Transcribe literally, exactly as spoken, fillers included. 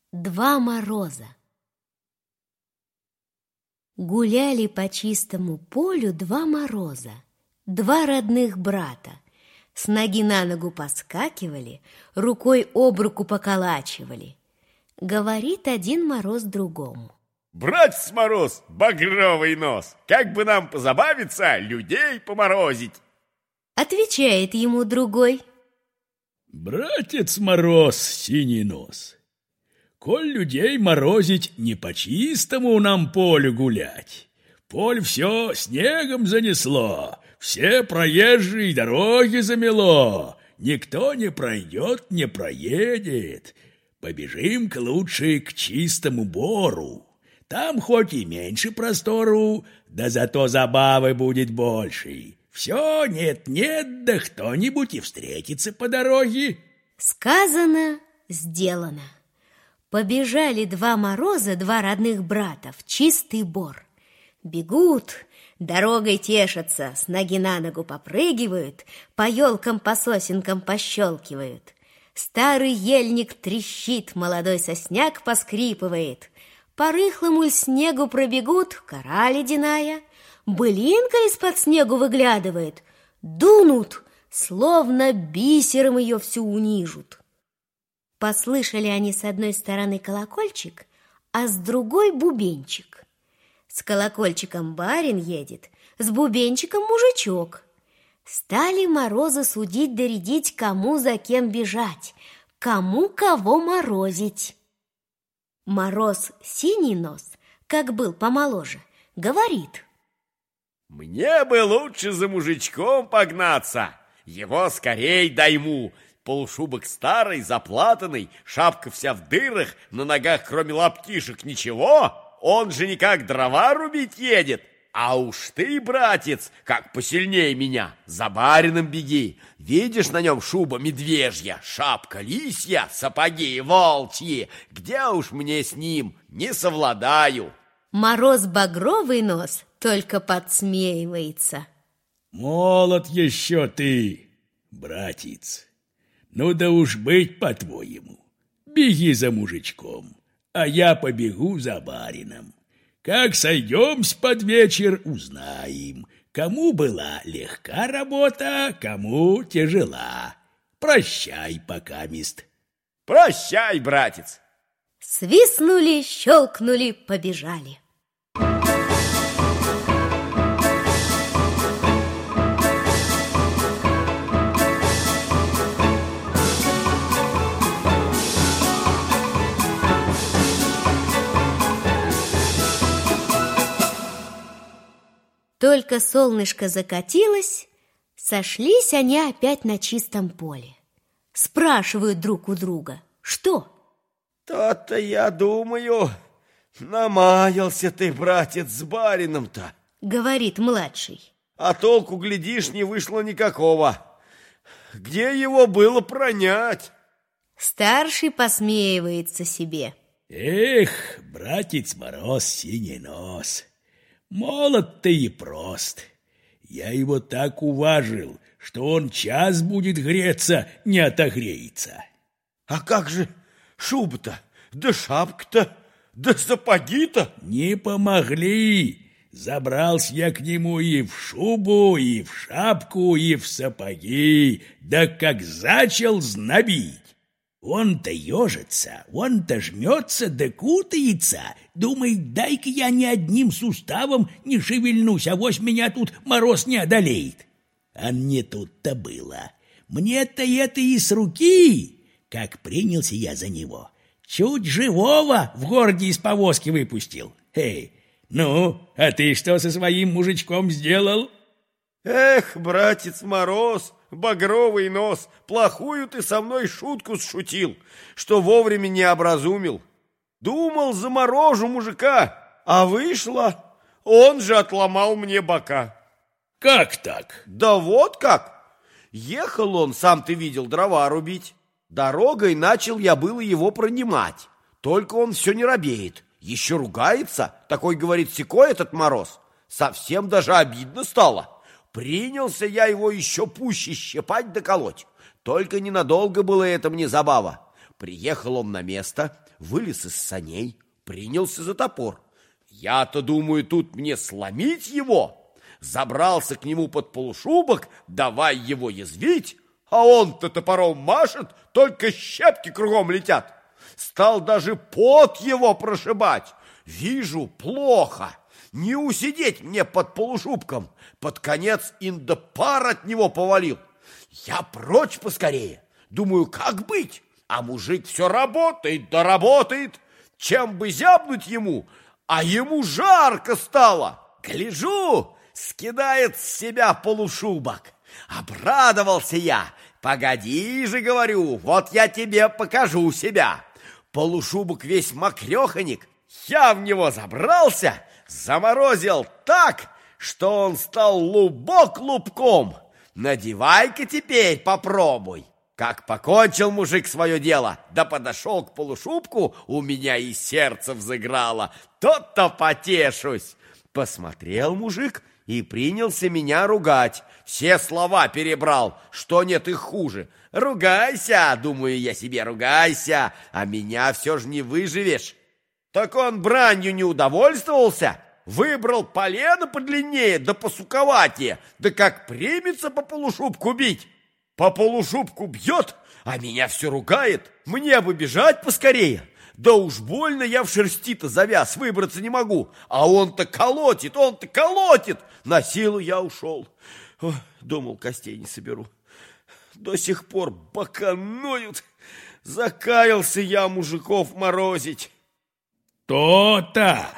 Два мороза. Гуляли по чистому полю два мороза, два родных брата. С ноги на ногу поскакивали, рукой об руку поколачивали. Говорит один мороз другому: «Братец Мороз, багровый нос, как бы нам позабавиться, людей поморозить!» Отвечает ему другой: «Братец Мороз, синий нос, коль людей морозить, не по-чистому нам полю гулять. Поль все снегом занесло, все проезжие дороги замело, никто не пройдет, не проедет. Побежим-ка лучше к чистому бору. Там хоть и меньше простору, да зато забавы будет больше. Все нет-нет, да кто-нибудь и встретится по дороге». Сказано, сделано. Побежали два мороза, два родных брата, в чистый бор. Бегут, дорогой тешатся, с ноги на ногу попрыгивают, по елкам, по сосенкам пощелкивают. Старый ельник трещит, молодой сосняк поскрипывает. По рыхлому снегу пробегут, кора ледяная, былинка из-под снегу выглядывает. Дунут, словно бисером ее всю унижут. Послышали они с одной стороны колокольчик, а с другой бубенчик. С колокольчиком барин едет, с бубенчиком мужичок. Стали морозы судить да рядить, кому за кем бежать, кому кого морозить. Мороз синий нос, как был помоложе, говорит: «Мне бы лучше за мужичком погнаться, его скорей дайму. Полушубок старый, заплатанный, шапка вся в дырах, на ногах кроме лаптишек ничего. Он же никак дрова рубить едет. А уж ты, братец, как посильнее меня, за барином беги. Видишь, на нем шуба медвежья, шапка лисья, сапоги волчьи. Где уж мне с ним, не совладаю». Мороз багровый нос только подсмеивается: «Молод еще ты, братец. Ну да уж быть по-твоему. Беги за мужичком, а я побегу за барином. Как сойдемся под вечер, узнаем, кому была легка работа, кому тяжела. Прощай, покамест». «Прощай, братец!» Свистнули, щелкнули, побежали. Только солнышко закатилось, сошлись они опять на чистом поле. Спрашивают друг у друга: что? «То-то я думаю, намаялся ты, братец, с барином-то», — говорит младший. «а толку, глядишь, не вышло никакого. Где его было пронять?» Старший посмеивается себе: «Эх, братец Мороз, синий нос, молод ты и прост. Я его так уважил, что он час будет греться, не отогреется». «А как же шуба-то, да шапка-то, да сапоги-то?» «Не помогли. Забрался я к нему и в шубу, и в шапку, и в сапоги, да как зачал знобить. Он-то ежится, он-то жмется, да кутается, думает, дай-ка я ни одним суставом не шевельнусь, авось меня тут мороз не одолеет. А не тут-то было. Мне-то это и с руки. Как принялся я за него, чуть живого в городе из повозки выпустил. Эй, ну, а ты что со своим мужичком сделал?» «Эх, братец Мороз, багровый нос, плохую ты со мной шутку сшутил, что вовремя не образумил. Думал, заморожу мужика, а вышло, он же отломал мне бока». «Как так?» «Да вот как. Ехал он, сам ты видел, дрова рубить. Дорогой начал я было его пронимать, только он все не робеет, еще ругается, такой, говорит, секой этот Мороз. Совсем даже обидно стало. Принялся я его еще пуще щипать да колоть. Только ненадолго было это мне забава. Приехал он на место, вылез из саней, принялся за топор. Я-то думаю, тут мне сломить его. Забрался к нему под полушубок, давай его язвить, а он-то топором машет, только щепки кругом летят. Стал даже пот его прошибать. Вижу, плохо. Не усидеть мне под полушубком. Под конец инда пар от него повалил. Я прочь поскорее. Думаю, как быть? А мужик все работает, да работает. Чем бы зябнуть ему? А ему жарко стало. Гляжу, скидает с себя полушубок. Обрадовался я. Погоди же, говорю, вот я тебе покажу себя. Полушубок весь мокреханик. Я в него забрался, заморозил так, что он стал лубок лубком. Надевай-ка теперь, попробуй. Как покончил мужик свое дело, да подошел к полушубку, у меня и сердце взыграло. Тот-то потешусь. Посмотрел мужик и принялся меня ругать. Все слова перебрал, что нет их хуже. Ругайся, думаю я себе, ругайся, а меня все же не выживешь. Так он бранью не удовольствовался, выбрал полено подлиннее, да посуковатее, да как примется по полушубку бить. По полушубку бьет, а меня все ругает. Мне бы бежать поскорее. Да уж больно я в шерсти-то завяз, выбраться не могу. А он-то колотит, он-то колотит. На силу я ушел. Ой, думал, костей не соберу. До сих пор бока ноют. Закаялся я мужиков морозить. То-то!